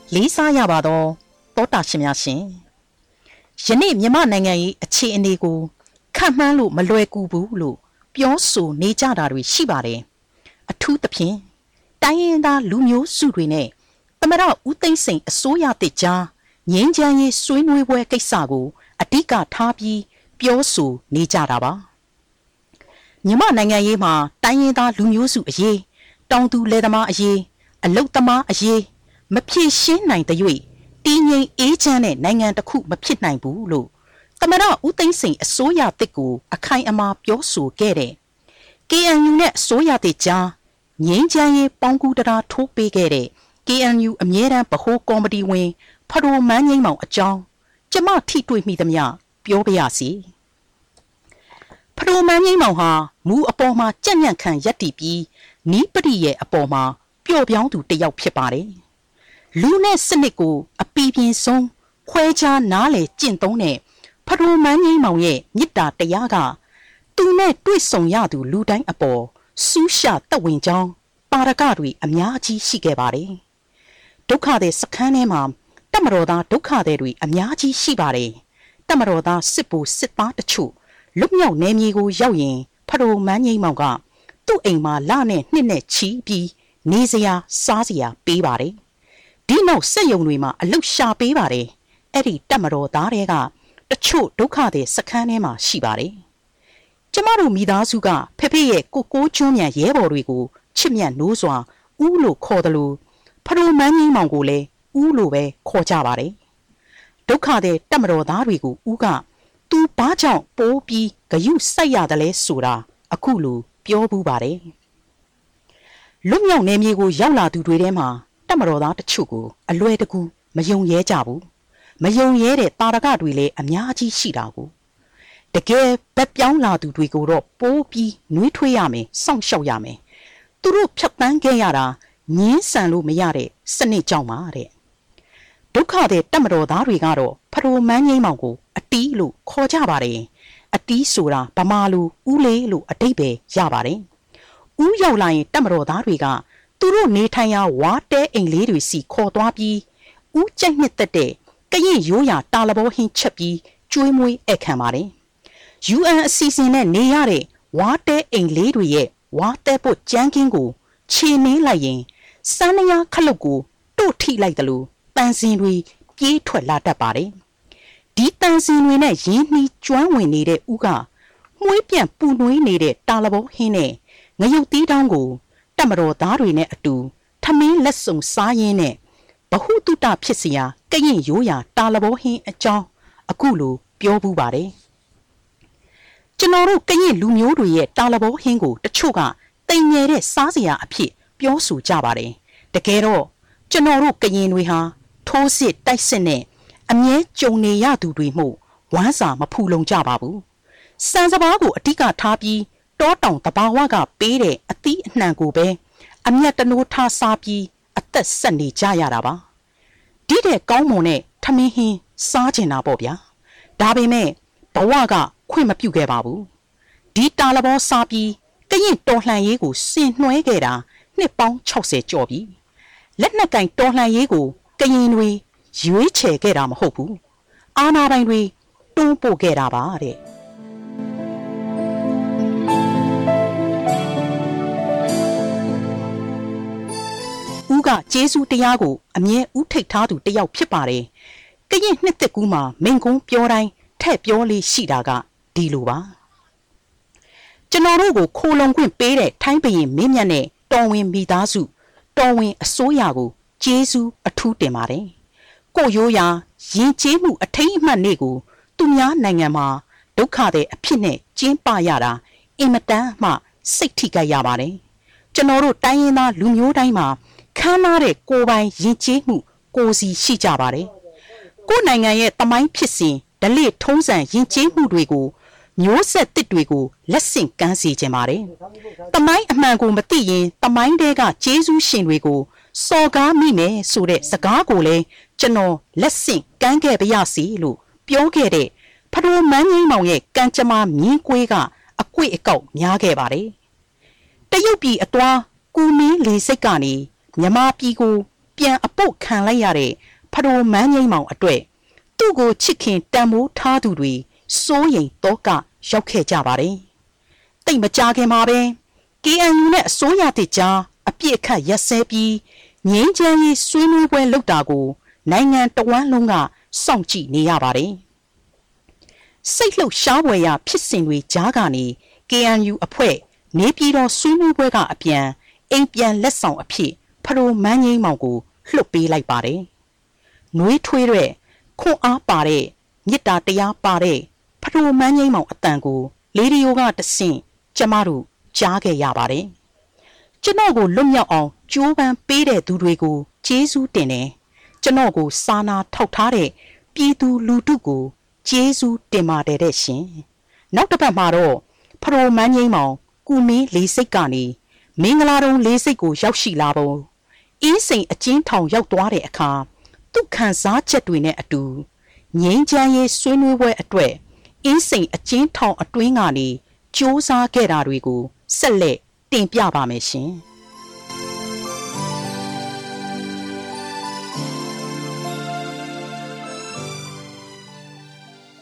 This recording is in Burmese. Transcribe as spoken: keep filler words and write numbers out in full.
လေးစားရပါတော့တောတာရှင်များရှင်ယနေ့မြန်မာနိုင်ငံ၏အခြေအနေကိုခန့်မှန်းလို့မလွယ်ကူဘူးလို့ပြောဆိုနေကြတာတွေရှိပါတယ်အထူးသဖြင့်တိုင်းရင်းသားလူမျိုးစုတွေနဲ့သမရဦးသိန်းစိန်အစိုးရတစ်ကြားငြိမ်းချမ်းရေးဆွေးနွေးပွဲကိစ္စကိုအဓိကထားပြီးပြောဆိုနေကြတာပါမြန်မာနိုင်ငံရေးမှာတိုင်းရင်းသားလူမျိုးစုအရေးတောင်သူလယ်သမားအရေးအလုတ်သမားအရေးမဖြေရှင်းနိုင်တဲ့၍တည်ငြိမ်အေးချမ်းတဲ့နိုင်ငံတစ်ခုမဖြစ်နိုင်ဘူးလို့သမရဦးသိန်းစိန်အစိုးရတစ်ကိုအခိုင်အမာပြောဆိုခဲ့တဲ့ ကေအန်ယူ နဲ့အစိုးရတစ်ကြားငြိမ်းချမ်းရေးပေါင်းကူးတရားထိုးပေးခဲ့တဲ့ ကေအန်ယူ အမြဲတမ်းဗဟိုကော်မတီဝင်ဖရိုမန်းငိမ့်မောင်အကြောင်းကျမထိတွေ့မိသမျှပြောပြရစီဖရိုမန်းငိမ့်မောင်ဟာမူအပေါ်မှာကြက်ညံ့ခံရပ်တည်ပြီးနီးပရိရဲ့အပေါ်မှာပျော့ပြောင်းသူတစ်ယောက်ဖြစ်ပါတယ်လူနဲ့စနစ်ကိုအပီပြင်းဆုံးခွဲခြားနားလေကျင့်သုံးတဲ့ဖရိုမန်းငိမ့်မောင်ရဲ့မေတ္တာတရားကသူနဲ့တွေ့ဆုံရသူလူတိုင်းအပေါ်စူးရှတက်ဝင်ကြောင်းပါရကတွေအများကြီးရှိခဲ့ပါတယ်ဒုက္ခတဲ့စခန်းထဲမှာတမတော်သားဒုက္ခတဲ့တွေအများကြီးရှိပါတယ်တမတော်သားစစ်ဘူစစ်သားတချို့လွတ်မြောက်နေမြေကိုရောက်ရင်ဖရိုမန်းငိမ့်မောင်ကသူ့အိမ်မှာလနဲ့နှစ်နဲ့ချီပြီးနေစရာစားစရာပေးပါတယ်ဒီနောက်စက်ယုံတွေမှာအလုတ်ရှာပေးပါတယ်အဲ့ဒီတမတော်သားတွေကတချို့ဒုက္ခတဲ့စခန်းထဲမှာရှိပါတယ်ကျမတို့မိသားစုကဖေဖေရဲ့ကိုကိုကျွန်းမြန်ရဲဘော်တွေကိုချစ်မြတ်နိုးစွာဦးလို့ခေါ်တယ်လို့ဖရိုမန်းကြီးမောင်ကိုလည်းဦးလို့ပဲခေါ်ကြပါတယ်ဒုက္ခတဲ့တမတော်သားတွေကိုဦးကသူဘာကြောင့်ပိုးပြီးဂယုစိုက်ရတယ်လဲဆိုတာအခုလိုပြောဘူးပါတယ်လွတ်မြောက်နေမြေကိုရောက်လာသူတွေထဲမှာတမတော်သားတချို့ကိုအလွယ်တကူမယုံရဲကြဘူးမယုံရဲတဲ့တာရကတွေလည်းအများကြီးရှိတာကိုတကယ်ဘက်ပြောင်းလာသူတွေကိုတော့ပိုးပြီးနှွေးထွေးရမယ်စောင့်ရှောက်ရမယ်သူတို့ဖြတ်တန်းခဲ့ရတာငင်းဆန်လို့မရတဲ့စနစ်ကြောင့်ပါတဲ့ဒုက္ခတဲ့တမတော်သားတွေကတော့ဖရိုမန်းငိမ့်မောင်ကိုအတီးလို့ခေါ်ကြပါတယ်အတီးဆိုတာဗမာလူဦးလေးလို့အတိတ်ပဲရပါတယ်ဦးရောက်လာရင်တမတော်သားတွေကသူတို့နေထိုင်ရာဝါတဲအိမ်လေးတွေစီခေါ်သွားပြီးဦးကြိုက်နှစ်သက်တဲ့ကရင်ရိုးရာတာလဘောဟင်းချက်ပြီးကျွေးမွေးဧည့်ခံပါတယ်ယူအန် အစီအစဉ်နဲ့နေရတဲ့ဝါတဲအိမ်လေးတွေရဲ့ဝါတဲပုတ်ကြမ်းကင်းကိုခြေနှင်းလိုက်ရင်စမ်းနရားခလုတ်ကိုတို့ထိလိုက်တယ်လို့တန်စင်တွေပြေးထွက်လာတတ်ပါတယ်ဒီတန်စင်တွေနဲ့ရင်းနှီးကျွမ်းဝင်နေတဲ့ဦးကမှုေးပြန်ပူနွေးနေတဲ့တာလဘောဟင်းနဲ့ငရုတ်တီးတောင်းကိုတမတော်သားတွေနဲ့အတူထမင်းလက်စုံစားရင်းနဲ့ဘဟုတုတဖြစ်စရာကရင်ရိုးရာတာလဘောဟင်းအကြောင်းအခုလိုပြောဘူးပါတယ်ကျွန်တော်တို့ကရင်လူမျိုးတွေရဲ့တာလဘောဟင်းကိုတချို့ကတိမ်ငယ်တဲ့စားစရာအဖြစ်ပြောဆိုကြပါတယ်တကယ်တော့ကျွန်တော်တို့ကရင်တွေဟာထိုးစစ်တိုက်စစ်နဲ့အမြဲကြုံနေရသူတွေမို့ဝမ်းစာမဖူလုံကြပါဘူးစံစဘာကိုအဓိကထားပြီးတောတောင်တဘာဝကပေးတဲ့အသီးအနှံကိုပဲအမျက်တနိုးထားစားပြီးအသက်ဆက်နေကြရတာပါဒီတဲ့ကောင်းမွန်တဲ့ထမင်းဟင်းစားကျင်တာပေါ့ဗျာဒါပေမဲ့ဘဝကခွင့်မပြုခဲ့ပါဘူးဒီတာလဘောစားပြီးကရင်တော်လှန်ရေးကိုဆင်နွှဲခဲ့တာနှစ်ပေါင်း၆၀ကျော်ပြီလက်နက်ကင်တော်လှန်ရေးကိုကရင်တွေရွေးချယ်ခဲ့တာမဟုတ်ဘူးအာဏာပိုင်တွေတွန်းပို့ခဲ့တာပါတဲ့ဦးကကျေးဇူးတရားကိုအမြဲဥထိတ်ထားသူတယောက်ဖြစ်ပါတယ်ကရင်နှစ်သက်ကူးမှာမိန်ကုန်းပြောတိုင်းထက်ပြောလေးရှိတာကဒီလိုပါကျွန်တော်တို့ကိုခိုလုံခွင့်ပေးတဲ့ထိုင်းဘရင်မင်းမြတ်နဲ့တော်ဝင်မိသားစုတော်ဝင်အစိုးရကိုကျေးဇူးအထူးတင်ပါတယ်ကိုရိုးရာရင်ကျေးမှုအထိမ်းအမှတ်နေ့ကိုသူများနိုင်ငံမှာဒုက္ခတဲ့အဖြစ်နဲ့ကျင်းပရတာအင်မတန်မှစိတ်ထိခိုက်ရပါတယ်ကျွန်တော်တို့တိုင်းရင်းသားလူမျိုးတိုင်းမှာခမ်းနားတဲ့ကိုယ်ပိုင်ရင်ကျေးမှုကိုစီရှိကြပါတယ်ကိုယ်နိုင်ငံရဲ့တမိုင်းဖြစ်စဉ်ဓလေ့ထုံးစံရင်ကျေးမှုတွေကိုမျိုးဆက်တစ်တွေကိုလက်ဆင့်ကမ်းစေခြင်းပါတယ်တမိုင်းအမှန်ကိုမသိရင်တမိုင်းတဲကကျေးဇူးရှင်တွေကိုစော်ကားမိမယ်ဆိုတဲ့စကားကိုလည်းကျွန်တော်လက်ဆင့်ကမ်းခဲ့ပါရစေလို့ပြောခဲ့တဲ့ဖရိုမန်းကြီးမောင်ရဲ့ကံကြမ္မာမြင်းကွေးကအကွေ့အကောက်များခဲ့ပါတယ်တရုတ်ပြည်အသွားကူမင်းလေစိတ်ကနေမြမပြည်ကိုပြန်အပုတ်ခံလိုက်ရတဲ့ဖရိုမန်းငိမ့်မောင်အတွက်သူ့ကိုချစ်ခင်တန်မိုးထားသူတွေစိုးရိမ်တော့ကရောက်ခဲ့ကြပါတယ်။တိတ်မကြခင်မှာပဲ ကေအန်ယူ နဲ့အစိုးရတစ်ကြားအပြစ်အခတ်ရက်စဲပြီးငြိမ်းချမ်းရေးဆွေးနွေးပွဲလုပ်တာကိုနိုင်ငံတော်ဝန်လုံးကစောင့်ကြည့်နေရပါတယ်။စိတ်လှုပ်ရှားပွဲရာဖြစ်စဉ်တွေကြားကနေ ကေအန်ယူ အဖွဲ့နေပြည်တော်ဆွေးနွေးပွဲကအပြန်အိမ်ပြန်လက်ဆောင်အဖြစ်ဖရိုမန်းငိမ့်မောင်ကိုလွှတ်ပေးလိုက်ပါတယ်။နှွေးထွေးတဲ့ခွန်အားပါတဲ့မေတ္တာတရားပါတဲ့ဖရိုမန်းငိမ့်မောင်အတန်ကိုလေဒီယိုကတဆင့်ကျမတို့ကြားခဲ့ရပါတယ်။ကျွန်တော်ကိုလွတ်မြောက်အောင်ကြိုးပမ်းပေးတဲ့သူတွေကိုကျေးဇူးတင်တယ်။ကျွန်တော်ကိုစာနာထောက်ထားတဲ့ပြည်သူလူထုကိုကျေးဇူးတင်ပါတယ်တဲ့ရှင်။နောက်တစ်ပတ်မှာတော့ဖရိုမန်းငိမ့်မောင်ကူမင်းလေးစိတ်ကနေမင်္ဂလာတုံးလေးစိတ်ကိုရောက်ရှိလာပုံအင်းစိန်အကျဉ်းထောင်ရောက်သွားတဲ့အခါသူခံစားချက်တွေနဲ့အတူငြိမ်းချမ်းရေးဆွေးနွေးပွဲအတွက်အင်းစိန်အကျဉ်းထောင်အတွင်းကနေစ조사ခဲ့တာတွေကိုဆက်လက်တင်ပြပါမယ်ရှင်။